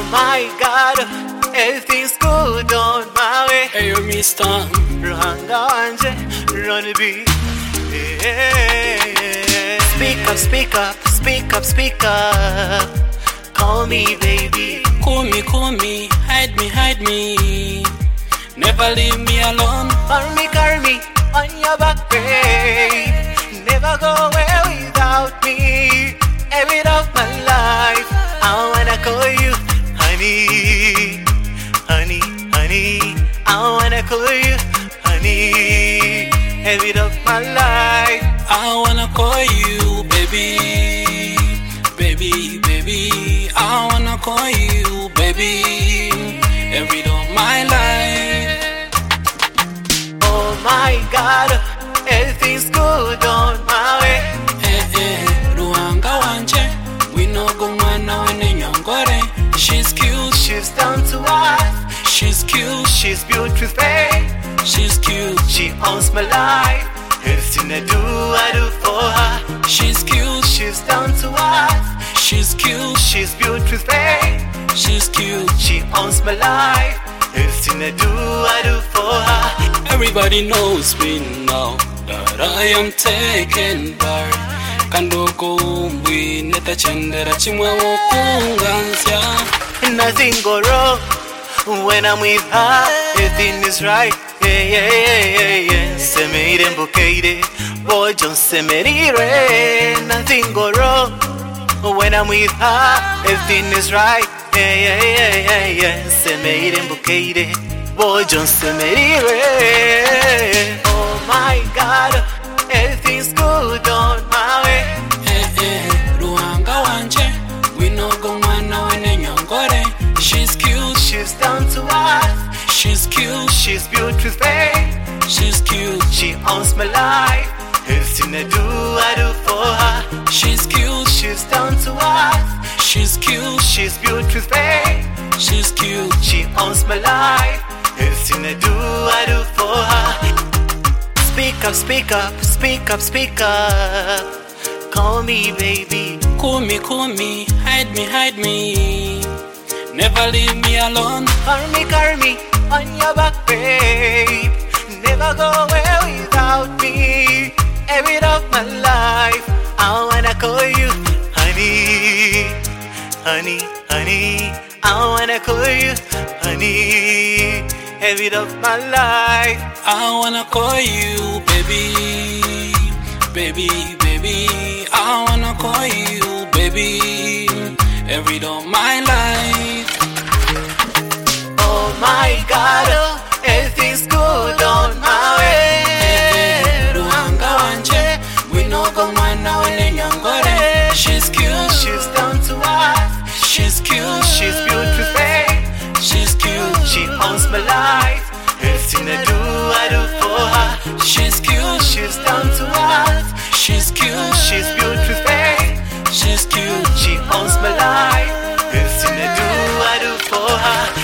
my God, everything's good on my way. Hey, you're Mr. Ruhanga wanje, run be. Speak up, speak up, speak up, speak up. Call me baby. Call me, hide me. Never leave me alone. Carry me on your back, babe. Never go away without me. Every day of my life, I wanna call you honey, honey, honey. I wanna call you honey. Every day of my life, I wanna call you baby, baby, baby. I wanna call you baby. Every day of my life. Oh my God, everything's good on my way. Ruhanga wanje, we no go mwana wene nyongore. She's cute, She's down to earth. she's cute, She's beautiful. she's cute, She owns my life. Everything I do for her. she's cute, She's down to earth. she's cute, She's beautiful. she's cute. She owns my life. Everything I do for her. Everybody knows me now that I am taken by Kandoko umbwi netachendera chimwe wokungansya. Nothing go wrong when I'm with her. Everything is right. Yeah. Se me iré en boqueire, boy, John se me iré. Nothing go wrong when I'm with her. Everything is right. Yeah. Se me iré en boqueire, boy, John se me iré. Oh my God, everything's good on my way. Ruhanga wanje, we no go mwana wene nyongore. She's cute, She's down to earth. she's cute, She's beautiful. she's cute, She owns my life. Everything I do for her. she's cute, She's down to earth. she's cute, She's beautiful. she's cute. She owns my life. Everything I do for her. Speak up, speak up, speak up, speak up. Call me baby. Call me, hide me. Never leave me alone. Carry me on your back, babe. Never go away without me. Every day of my life, I wanna call you honey, honey, honey. I wanna call you honey. Every day of my life, I wanna call you baby, baby, baby. I wanna call you baby. Every day of my life. oh my God, everything's good on my way. Ruhanga wanje, we no go mwana wene nyongore. She's cute, She's down to earth. she's cute, She's beautiful. she's cute, She owns my life. Everything I do for her. she's cute, She's down to earth. she's cute, She's beautiful. she's cute. She owns my life. Everything I do for her.